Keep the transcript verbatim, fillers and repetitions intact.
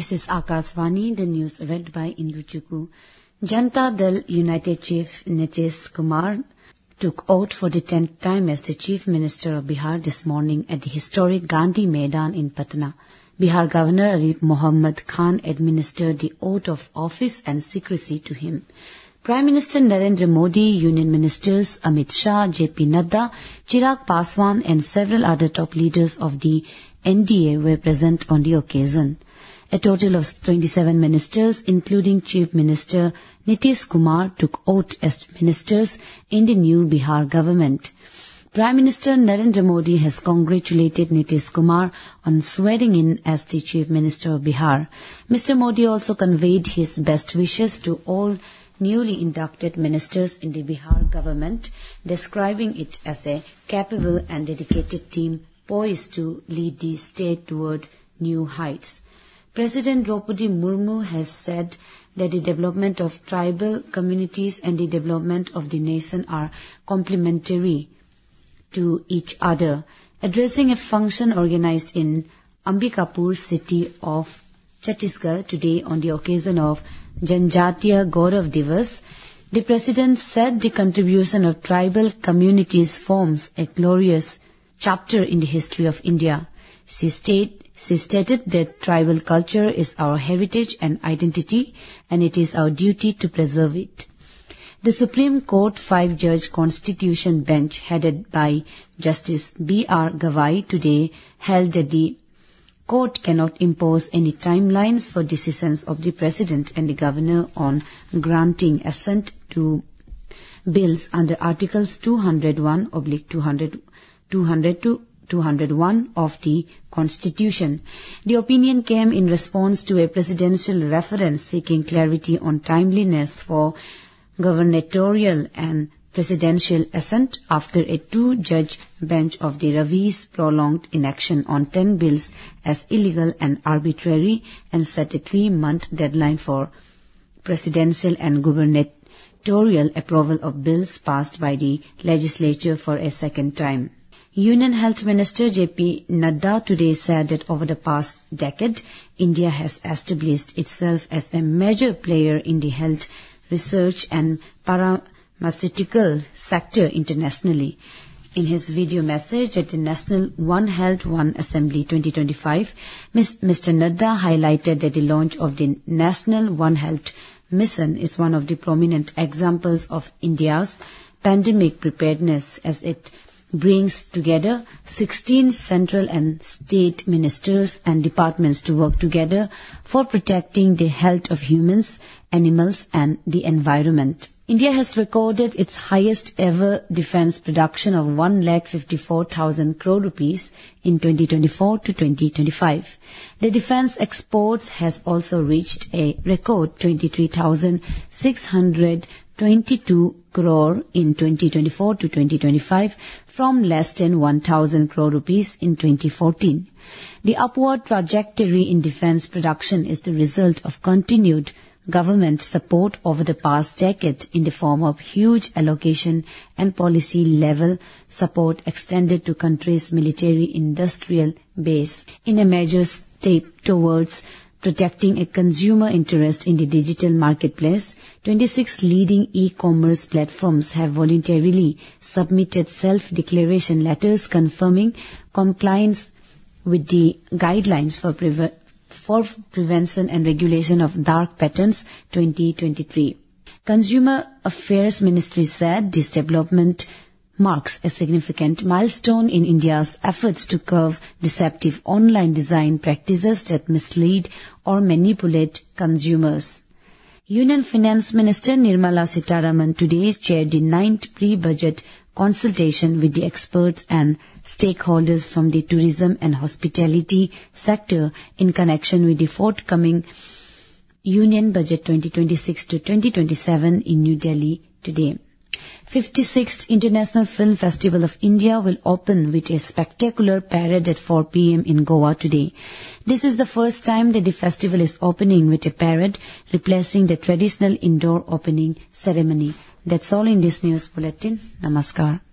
This is Akashvani, the news read by Indu Chukku. Janata Dal United Chief Nitish Kumar took oath for the tenth time as the Chief Minister of Bihar this morning at the historic Gandhi Maidan in Patna. Bihar Governor Arif Mohammad Khan administered the oath of office and secrecy to him. Prime Minister Narendra Modi, Union Ministers Amit Shah, J P Nadda, Chirag Paswan and several other top leaders of the N D A were present on the occasion. A total of twenty-seven ministers, including Chief Minister Nitish Kumar, took oath as ministers in the new Bihar government. Prime Minister Narendra Modi has congratulated Nitish Kumar on swearing in as the Chief Minister of Bihar. Mister Modi also conveyed his best wishes to all newly inducted ministers in the Bihar government, describing it as a capable and dedicated team poised to lead the state toward new heights. President Draupadi Murmu has said that the development of tribal communities and the development of the nation are complementary to each other. Addressing a function organized in Ambikapur city of Chhattisgarh today on the occasion of Janjatiya Gaurav Divas, the President said the contribution of tribal communities forms a glorious chapter in the history of India. She stated She stated that tribal culture is our heritage and identity, and it is our duty to preserve it. The Supreme Court five-judge Constitution bench headed by Justice B R Gavai today held that the court cannot impose any timelines for decisions of the President and the Governor on granting assent to bills under Articles two hundred one oblique two hundred, two hundred two two hundred one of the Constitution. The opinion came in response to a presidential reference seeking clarity on timeliness for gubernatorial and presidential assent after a two-judge bench of the Ravis prolonged inaction on ten bills as illegal and arbitrary and set a three-month deadline for presidential and gubernatorial approval of bills passed by the legislature for a second time. Union Health Minister J P Nadda today said that over the past decade, India has established itself as a major player in the health research and pharmaceutical sector internationally. In his video message at the National One Health One Assembly twenty twenty-five, Mister Nadda highlighted that the launch of the National One Health Mission is one of the prominent examples of India's pandemic preparedness as it brings together sixteen central and state ministers and departments to work together for protecting the health of humans, animals and the environment. India has recorded its highest ever defence production of one lakh fifty-four thousand crore rupees in twenty twenty-four to twenty twenty-five. The defence exports has also reached a record twenty-three thousand six hundred twenty-two crore in twenty twenty-four to twenty twenty-five from less than one thousand crore rupees in twenty fourteen. The upward trajectory in defence production is the result of continued government support over the past decade in the form of huge allocation and policy level support extended to country's military industrial base in a major step towards protecting a consumer interest in the digital marketplace. twenty-six leading e-commerce platforms have voluntarily submitted self-declaration letters confirming compliance with the guidelines for, preve- for prevention and regulation of dark patterns twenty twenty-three. Consumer Affairs Ministry said this development marks a significant milestone in India's efforts to curb deceptive online design practices that mislead or manipulate consumers. Union Finance Minister Nirmala Sitharaman today chaired the ninth pre-budget consultation with the experts and stakeholders from the tourism and hospitality sector in connection with the forthcoming Union Budget twenty twenty-six to twenty twenty-seven in New Delhi today. fifty-sixth International Film Festival of India will open with a spectacular parade at four p.m. in Goa today. This is the first time that the festival is opening with a parade, replacing the traditional indoor opening ceremony. That's all in this news bulletin. Namaskar.